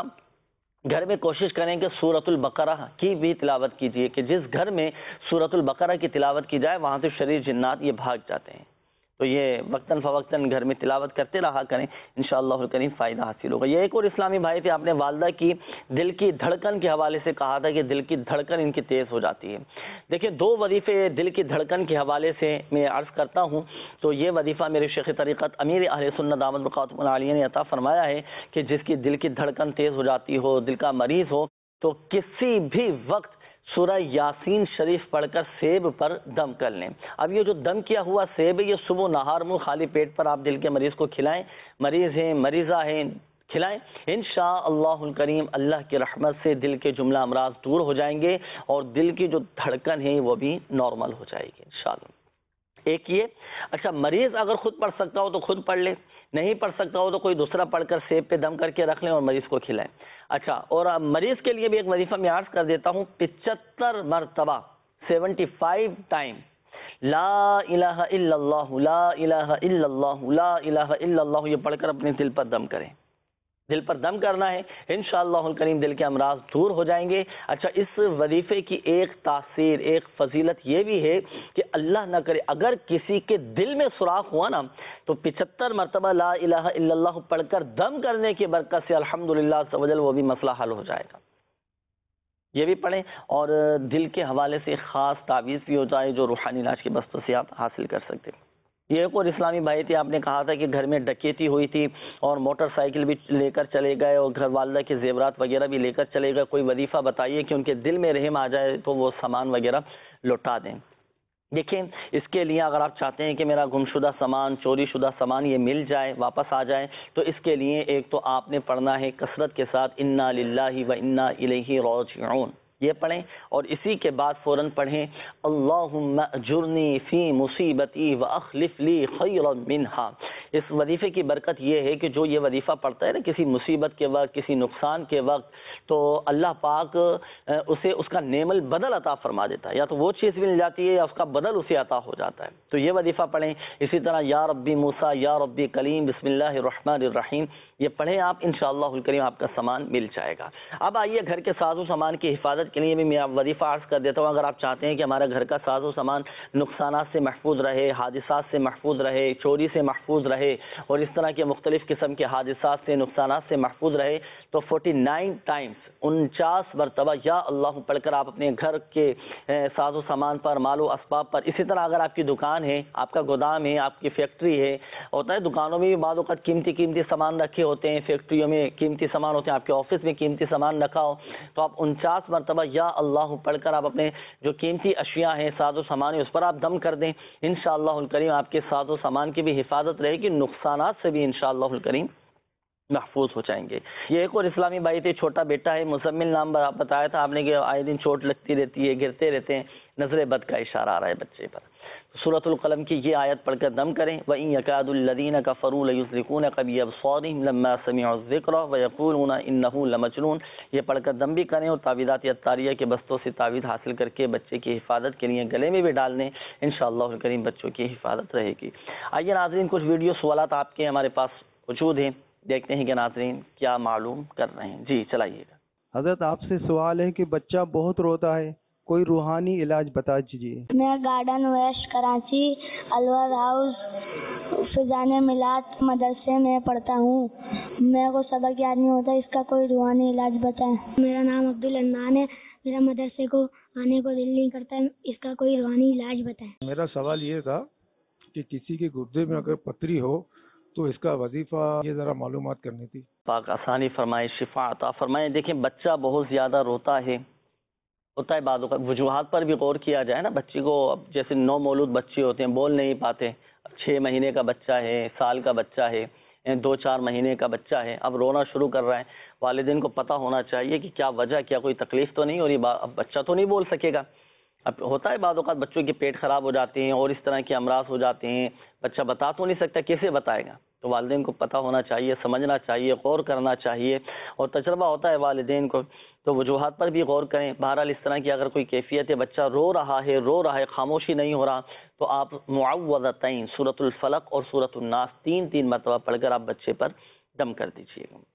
گھر میں کوشش کریں کہ سورۃ البقرہ کی بھی تلاوت کیجیے، کہ جس گھر میں سورۃ البقرہ کی تلاوت کی جائے وہاں سے شریر جنات یہ بھاگ جاتے ہیں، تو یہ وقتاً فوقتاً گھر میں تلاوت کرتے رہا کریں، انشاءاللہ الکریم فائدہ حاصل ہوگا۔ یہ ایک اور اسلامی بھائی تھے، آپ نے والدہ کی دل کی دھڑکن کے حوالے سے کہا تھا کہ دل کی دھڑکن ان کی تیز ہو جاتی ہے۔ دیکھیں، دو وظیفے دل کی دھڑکن کے حوالے سے میں عرض کرتا ہوں، تو یہ وظیفہ میرے شیخ طریقت امیر اہل سنت دامت برکاتہم العالیہ نے عطا فرمایا ہے کہ جس کی دل کی دھڑکن تیز ہو جاتی ہو، دل کا مریض ہو، تو کسی بھی وقت سورہ یاسین شریف پڑھ کر سیب پر دم کر لیں۔ اب یہ جو دم کیا ہوا سیب ہے، یہ صبح نہار منہ خالی پیٹ پر آپ دل کے مریض کو کھلائیں، مریض ہیں، مریضہ ہیں، کھلائیں، انشاءاللہ الکریم اللہ کی رحمت سے دل کے جملہ امراض دور ہو جائیں گے اور دل کی جو دھڑکن ہے وہ بھی نارمل ہو جائے گی انشاءاللہ۔ ایک یہ، اچھا مریض اگر خود پڑھ سکتا ہو تو خود پڑھ لے، نہیں پڑھ سکتا ہو تو کوئی دوسرا پڑھ کر سیب پہ دم کر کے رکھ لیں اور مریض کو کھلائیں۔ اچھا، اور مریض کے لیے بھی ایک وظیفہ میں عرض کر دیتا ہوں، پچہتر مرتبہ سیونٹی فائیو ٹائم لا الہ الا اللہ لا الہ الا اللہ لا الہ الا اللہ یہ پڑھ کر اپنے دل پر دم کریں، دل پر دم کرنا ہے، انشاءاللہ الکریم دل کے امراض دور ہو جائیں گے۔ اچھا، اس وظیفے کی ایک تاثیر، ایک فضیلت یہ بھی ہے کہ اللہ نہ کرے اگر کسی کے دل میں سوراخ ہوا نا تو پچہتر مرتبہ لا الہ الا اللہ پڑھ کر دم کرنے کی برکت سے الحمدللہ عز و جل وہ بھی مسئلہ حل ہو جائے گا۔ یہ بھی پڑھیں، اور دل کے حوالے سے خاص تعویذ بھی ہو جائے جو روحانی علاج کے بستوں سے آپ حاصل کر سکتے ہیں۔ یہ ایک اور اسلامی بھائی تھے، آپ نے کہا تھا کہ گھر میں ڈکیتی ہوئی تھی اور موٹر سائیکل بھی لے کر چلے گئے اور گھر والدہ کے زیورات وغیرہ بھی لے کر چلے گئے، کوئی وظیفہ بتائیے کہ ان کے دل میں رحم آ جائے تو وہ سامان وغیرہ لوٹا دیں۔ دیکھیں اس کے لیے اگر آپ چاہتے ہیں کہ میرا گمشدہ سامان، چوری شدہ سامان یہ مل جائے، واپس آ جائے، تو اس کے لیے ایک تو آپ نے پڑھنا ہے کثرت کے ساتھ انا للہ و انا الیہ راجعون، یہ پڑھیں، اور اسی کے بعد فوراً پڑھیں اللہم اجرنی فی مصیبتی واخلف لی خیرا منہا۔ اس وظیفے کی برکت یہ ہے کہ جو یہ وظیفہ پڑھتا ہے نا کسی مصیبت کے وقت، کسی نقصان کے وقت، تو اللہ پاک اسے اس کا نعم البدل عطا فرما دیتا ہے، یا تو وہ چیز مل جاتی ہے یا اس کا بدل اسے عطا ہو جاتا ہے۔ تو یہ وظیفہ پڑھیں۔ اسی طرح یا ربی موسیٰ یا ربی کلیم بسم اللہ الرحمن الرحیم، یہ پڑھیں آپ، انشاءاللہ الکریم آپ کا سامان مل جائے گا۔ اب آئیے گھر کے ساز و سامان کی حفاظت کے لیے بھی میں وظیفہ عرض کر دیتا ہوں۔ اگر آپ چاہتے ہیں کہ ہمارا گھر کا ساز و سامان نقصانات سے محفوظ رہے، حادثات سے محفوظ رہے، چوری سے محفوظ رہے، اور اس طرح کے مختلف قسم کے حادثات سے، نقصانات سے محفوظ رہے، تو فورٹی نائن ٹائمز انچاس مرتبہ یا اللہ پڑھ کر آپ اپنے گھر کے ساز و سامان پر، مال و اسباب پر، اسی طرح اگر آپ کی دکان ہے، آپ کا گودام ہے، آپ کی فیکٹری ہے، ہوتا ہے دکانوں میں بھی بعض اوقات قیمتی قیمتی سامان رکھے ہوتے ہیں، فیکٹریوں میں قیمتی سامان ہوتے ہیں، آپ کے آفس میں قیمتی سامان رکھا ہو، تو آپ انچاس مرتبہ یا اللہ پڑھ کر آپ اپنے جو قیمتی اشیاء ہیں، ساز و سامان ہے، اس پر آپ دم کر دیں، انشاءاللہ الکریم آپ کے ساز و سامان کی بھی حفاظت رہے گی، نقصانات سے بھی انشاءاللہ الکریم محفوظ ہو جائیں گے۔ یہ ایک اور اسلامی بھائی تھے، چھوٹا بیٹا ہے، مزمل نام آپ بتایا تھا آپ نے کہ آئے دن چوٹ لگتی رہتی ہے، گرتے رہتے ہیں، نظر بد کا اشارہ آ رہا ہے بچے پر۔ سورۃ القلم کی یہ آیت پڑھ کر دم کریں، وَإِن يَكَادُ الَّذِينَ كَفَرُوا لَيُزْلِقُونَكَ بِأَبْصَارِهِمْ لَمَّا سَمِعُوا الذِّكْرَ وَيَقُولُونَ إِنَّهُ لَمَجْنُونٌ، یہ پڑھ کر دم بھی کریں، اور تعویذات اطاریہ کے بستوں سے تعویذ حاصل کر کے بچے کی حفاظت کے لیے گلے میں بھی ڈال دیں، انشاءاللہ الکریم بچوں کی حفاظت رہے گی۔ آئیے ناظرین کچھ ویڈیو سوالات آپ کے ہمارے پاس موجود ہیں، دیکھتے ہیں کہ ناظرین کیا معلوم کر رہے ہیں۔ جی چلائیے گا۔ حضرت آپ سے سوال ہے کہ بچہ بہت روتا ہے، کوئی روحانی علاج بتا دیجیے۔ میں گارڈن ویسٹ کراچی الور ہاؤس فیضان میلاد مدرسے میں پڑھتا ہوں، میرے کو سبق یاد نہیں ہوتا، اس کا کوئی روحانی علاج بتائیں۔ میرا نام عبدالرحمان ہے، میرا مدرسے کو آنے کو دل نہیں کرتا ہے، اس کا کوئی روحانی علاج بتائیں۔ میرا سوال یہ تھا کہ کسی کے گردے میں اگر پتھری ہو تو اس کا وظیفہ یہ ذرا معلومات کرنی تھی۔ پاک آسانی فرمائے، شفا عطا فرمائے۔ دیکھیں بچہ بہت زیادہ روتا ہے، ہوتا ہے بعض اوقات، وجوہات پر بھی غور کیا جائے نا، بچی کو اب جیسے نو مولود بچے ہوتے ہیں، بول نہیں پاتے، چھ مہینے کا بچہ ہے، سال کا بچہ ہے، دو چار مہینے کا بچہ ہے، اب رونا شروع کر رہا ہے، والدین کو پتہ ہونا چاہیے کہ کیا وجہ، کیا کوئی تکلیف تو نہیں ہو رہی، اب بچہ تو نہیں بول سکے گا۔ اب ہوتا ہے بعض اوقات بچوں کے پیٹ خراب ہو جاتے ہیں اور اس طرح کے امراض ہو جاتے ہیں، بچہ بتا تو نہیں سکتا، کیسے بتائے گا؟ تو والدین کو پتہ ہونا چاہیے، سمجھنا چاہیے، غور کرنا چاہیے، اور تجربہ ہوتا ہے والدین کو، تو وجوہات پر بھی غور کریں۔ بہرحال اس طرح کی اگر کوئی کیفیت ہے، بچہ رو رہا ہے رو رہا ہے خاموشی نہیں ہو رہا، تو آپ معوذتین سورۃ الفلق اور سورۃ الناس تین تین مرتبہ پڑھ کر آپ بچے پر دم کر دیجیے گا۔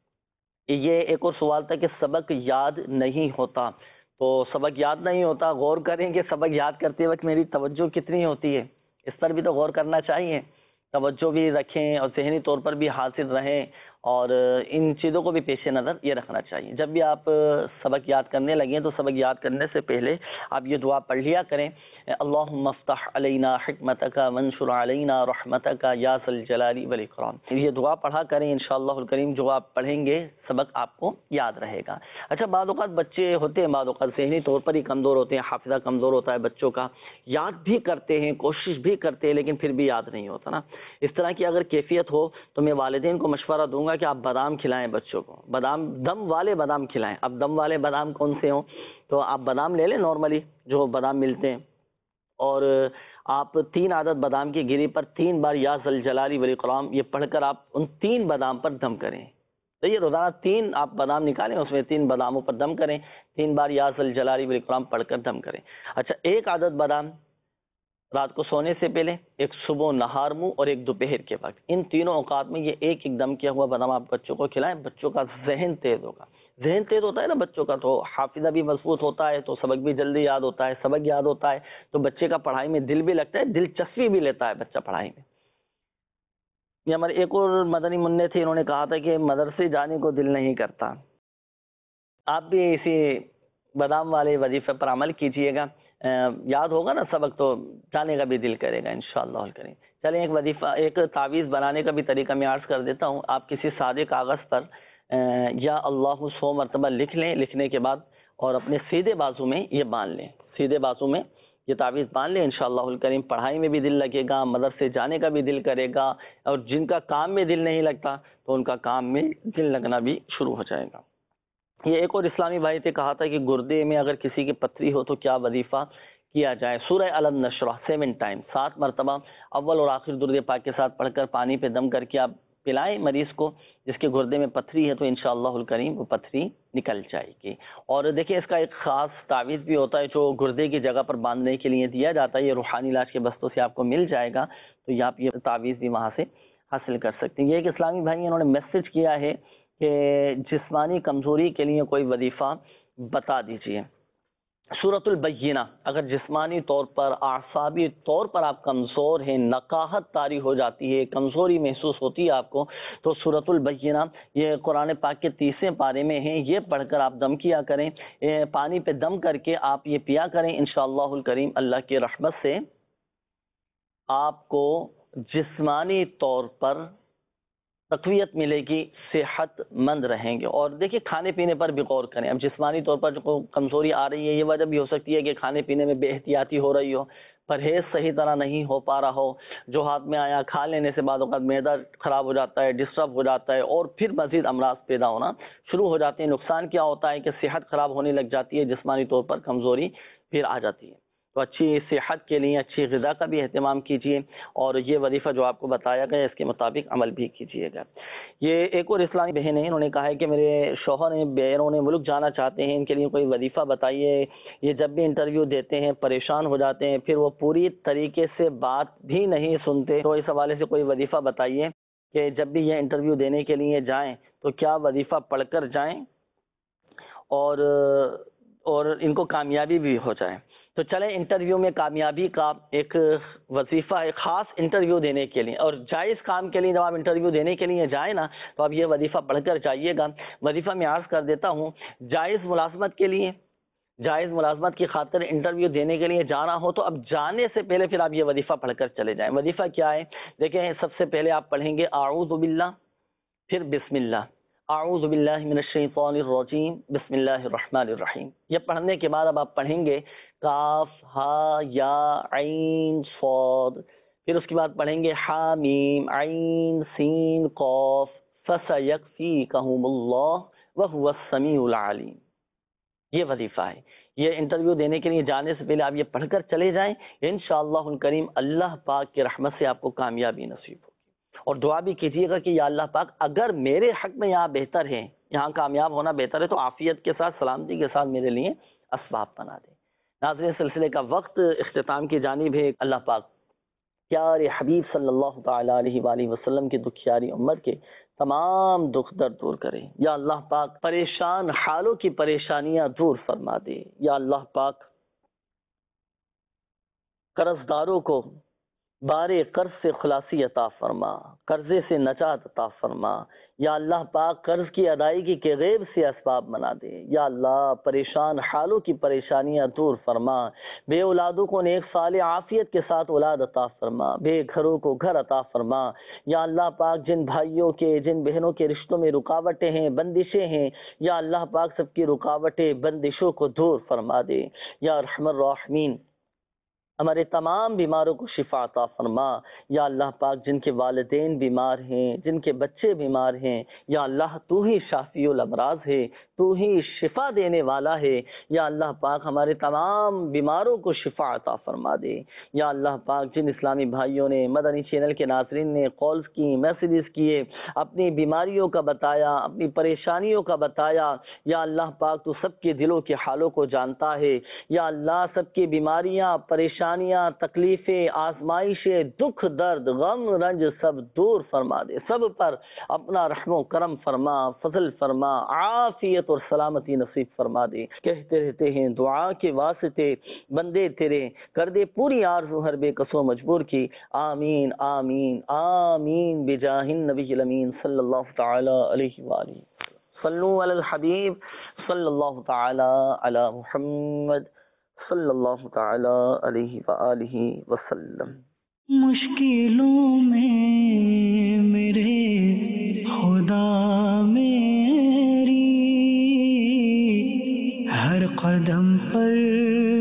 یہ ایک اور سوال تھا کہ سبق یاد نہیں ہوتا، تو سبق یاد نہیں ہوتا، غور کریں کہ سبق یاد کرتے وقت میری توجہ کتنی ہوتی ہے، اس پر بھی تو غور کرنا چاہیے، توجہ بھی رکھیں اور ذہنی طور پر بھی حاضر رہیں، اور ان چیزوں کو بھی پیش نظر یہ رکھنا چاہیے۔ جب بھی آپ سبق یاد کرنے لگیں تو سبق یاد کرنے سے پہلے آپ یہ دعا پڑھ لیا کریں، اللہم افتح علینا حکمتک وانشر علینا رحمتک یا ذی الجلال والاکرام، یہ دعا پڑھا کریں، انشاءاللہ الکریم جو آپ پڑھیں گے سبق آپ کو یاد رہے گا۔ اچھا بعض اوقات بچے ہوتے ہیں، بعض اوقات ذہنی طور پر ہی کمزور ہوتے ہیں، حافظہ کمزور ہوتا ہے بچوں کا، یاد بھی کرتے ہیں، کوشش بھی کرتے ہیں، لیکن پھر بھی یاد نہیں ہوتا نا۔ اس طرح کی اگر کیفیت ہو تو میں والدین کو مشورہ دوں گا کہ آپ بادام کھلائیں بچوں کو، بادام دم والے بادام کھلائیں۔ اب دم والے بادام کون سے ہوں تو آپ بادام لے لیں، نارملی جو بادام ملتے ہیں، اور آپ تین عدد بادام کی گری پر تین بار یا ذی الجلال والاکرام یہ پڑھ کر آپ ان تین بادام پر دم کریں۔ تو یہ روزانہ تین آپ بادام نکالیں، اس میں تین باداموں پر دم کریں، تین بار یا ذی الجلال والاکرام پڑھ کر دم کریں۔ اچھا ایک عدد بادام رات کو سونے سے پہلے، ایک صبح نہار منہ، اور ایک دوپہر کے وقت، ان تینوں اوقات میں یہ ایک ایک دم کیا ہوا بادام آپ بچوں کو کھلائیں، بچوں کا ذہن تیز ہوگا۔ ذہن تیز ہوتا ہے نا بچوں کا تو حافظہ بھی مضبوط ہوتا ہے، تو سبق بھی جلدی یاد ہوتا ہے، سبق یاد ہوتا ہے تو بچے کا پڑھائی میں دل بھی لگتا ہے، دلچسپی بھی لیتا ہے بچہ پڑھائی میں۔ یہ ہمارے ایک اور مدنی منع تھے، انہوں نے کہا تھا کہ مدرسے جانے کو دل نہیں کرتا، آپ بھی اسی بادام والے وظیفے پر عمل کیجئے گا، یاد ہوگا نا سبق تو جانے کا بھی دل کرے گا انشاءاللہ الکریم۔ چلیں ایک وظیفہ، ایک تعویذ بنانے کا بھی طریقہ میں عرض کر دیتا ہوں۔ آپ کسی سادے کاغذ پر یا اللہ سو مرتبہ لکھ لیں، لکھنے کے بعد اور اپنے سیدھے بازو میں یہ باندھ لیں، سیدھے بازو میں یہ تعویذ مان لیں انشاءاللہ الکریم پڑھائی میں بھی دل لگے گا، مدرسے جانے کا بھی دل کرے گا، اور جن کا کام میں دل نہیں لگتا تو ان کا کام میں دل لگنا بھی شروع ہو جائے گا۔ یہ ایک اور اسلامی بھائی نے کہا تھا کہ گردے میں اگر کسی کی پتھری ہو تو کیا وظیفہ کیا جائے؟ سورہ الم نشرح سیون ٹائم، سات مرتبہ اول اور آخر درود پاک کے ساتھ پڑھ کر پانی پہ دم کر کے آپ پلائیں مریض کو جس کے گردے میں پتھری ہے، تو انشاءاللہ الکریم وہ پتھری نکل جائے گی۔ اور دیکھیں اس کا ایک خاص تعویذ بھی ہوتا ہے جو گردے کی جگہ پر باندھنے کے لیے دیا جاتا ہے، یہ روحانی علاج کے بستوں سے آپ کو مل جائے گا، تو یہ آپ یہ تعویذ بھی وہاں سے حاصل کر سکتے ہیں۔ یہ ایک اسلامی بھائی انہوں نے میسج کیا ہے کہ جسمانی کمزوری کے لیے کوئی وظیفہ بتا دیجیے۔ سورۃ البینہ، اگر جسمانی طور پر اعصابی طور پر آپ کمزور ہیں، نقاہت طاری ہو جاتی ہے، کمزوری محسوس ہوتی ہے آپ کو، تو سورۃ البینہ یہ قرآن پاک کے تیسرے پارے میں ہیں، یہ پڑھ کر آپ دم کیا کریں، پانی پہ دم کر کے آپ یہ پیا کریں، انشاءاللہ الکریم اللہ کی رحمت سے آپ کو جسمانی طور پر تقویت ملے گی، صحت مند رہیں گے۔ اور دیکھیں کھانے پینے پر بھی غور کریں، اب جسمانی طور پر جو کمزوری آ رہی ہے یہ وجہ بھی ہو سکتی ہے کہ کھانے پینے میں بے احتیاطی ہو رہی ہو، پرہیز صحیح طرح نہیں ہو پا رہا ہو، جو ہاتھ میں آیا کھا لینے سے بعد اوقات معدہ خراب ہو جاتا ہے، ڈسٹرب ہو جاتا ہے، اور پھر مزید امراض پیدا ہونا شروع ہو جاتے ہیں۔ نقصان کیا ہوتا ہے کہ صحت خراب ہونے لگ جاتی ہے، جسمانی طور پر کمزوری پھر آ جاتی ہے۔ تو اچھی صحت کے لیے اچھی غذا کا بھی اہتمام کیجیے، اور یہ وظیفہ جو آپ کو بتایا گیا اس کے مطابق عمل بھی کیجیے گا۔ یہ ایک اور اسلامی بہن ہے، انہوں نے کہا ہے کہ میرے شوہر ہیں بیرون ملک جانا چاہتے ہیں، ان کے لیے کوئی وظیفہ بتائیے، یہ جب بھی انٹرویو دیتے ہیں پریشان ہو جاتے ہیں، پھر وہ پوری طریقے سے بات بھی نہیں سنتے، تو اس حوالے سے کوئی وظیفہ بتائیے کہ جب بھی یہ انٹرویو دینے کے لیے جائیں تو کیا وظیفہ پڑھ کر جائیں اور اور ان کو کامیابی بھی ہو جائے۔ تو چلیں انٹرویو میں کامیابی کا ایک وظیفہ ایک خاص انٹرویو دینے کے لیے اور جائز کام کے لیے جب آپ انٹرویو دینے کے لیے جائیں نا تو آپ یہ وظیفہ پڑھ کر جائیے گا۔ وظیفہ میں عرض کر دیتا ہوں، جائز ملازمت کے لیے جائز ملازمت کی خاطر انٹرویو دینے کے لیے جانا ہو تو اب جانے سے پہلے پھر آپ یہ وظیفہ پڑھ کر چلے جائیں۔ وظیفہ کیا ہے دیکھیں، سب سے پہلے آپ پڑھیں گے اعوذ باللہ، پھر بسم اللہ، اعوذ باللہ من الشیطان الرجیم، بسم اللہ الرحمن الرحیم۔ یہ پڑھنے کے بعد اب آپ پڑھیں گے کاف ہا یا عین صاد، پھر اس کے بعد پڑھیں گے حامیم عین سین قاف، فسیکفیکہم اللہ وہو السمیع العلیم۔ یہ وظیفہ ہے، یہ انٹرویو دینے کے لیے جانے سے پہلے آپ یہ پڑھ کر چلے جائیں، انشاءاللہ الکریم اللہ پاک کی رحمت سے آپ کو کامیابی نصیب ہوگی۔ اور دعا بھی کیجیے گا کہ یا اللہ پاک اگر میرے حق میں یہاں بہتر ہے، یہاں کامیاب ہونا بہتر ہے، تو عافیت کے ساتھ سلامتی کے ساتھ میرے لیے اسباب بنا دے۔ ناظرین، سلسلے کا وقت اختتام کی جانب ہے۔ اللہ پاک پیارے حبیب صلی اللہ تعالی علیہ وآلہ وسلم کی دکھیاری امت کے تمام دکھ درد دور کرے۔ یا اللہ پاک پریشان حالوں کی پریشانیاں دور فرما دے۔ یا اللہ پاک قرض داروں کو بارے قرض سے خلاصی عطا فرما، قرضے سے نجات عطا فرما۔ یا اللہ پاک قرض کی ادائیگی کے غیب سے اسباب بنا دے۔ یا اللہ پریشان حالوں کی پریشانیاں دور فرما، بے اولادوں کو نیک صالح عافیت کے ساتھ اولاد عطا فرما، بے گھروں کو گھر عطا فرما۔ یا اللہ پاک جن بھائیوں کے جن بہنوں کے رشتوں میں رکاوٹیں ہیں، بندشیں ہیں، یا اللہ پاک سب کی رکاوٹیں بندشوں کو دور فرما دے۔ یا ارحم الراحمین ہمارے تمام بیماروں کو شفا عطا فرما۔ یا اللہ پاک جن کے والدین بیمار ہیں، جن کے بچے بیمار ہیں، یا اللہ تو ہی شافی الامراض ہے، تو ہی شفا دینے والا ہے۔ یا اللہ پاک ہمارے تمام بیماروں کو شفا عطا فرما دے۔ یا اللہ پاک جن اسلامی بھائیوں نے مدنی چینل کے ناظرین نے کالز کی، میسیجز کیے، اپنی بیماریوں کا بتایا، اپنی پریشانیوں کا بتایا، یا اللہ پاک تو سب کے دلوں کے حالوں کو جانتا ہے۔ یا اللہ سب کی بیماریاں، پریشانیاں، تکلیفیں، آزمائشیں، دکھ درد، غم رنج سب دور فرما دے۔ سب پر اپنا رحم و کرم فرما، فضل فرما، عافیت اور سلامتی نصیب فرما دے۔ کہتے رہتے ہیں دعا کے واسطے بندے تیرے، کر دے پوری آرزو ہر بے کسو مجبور کی۔ آمین آمین آمین بجاہ النبی الامین صلی اللہ تعالی علیہ وآلہ۔ صلو علی الحبیب صلی اللہ تعالی علی محمد صلی اللہ تعالی علیہ وآلہ وسلم۔ مشکلوں میں میرے خدا میری ہر قدم پر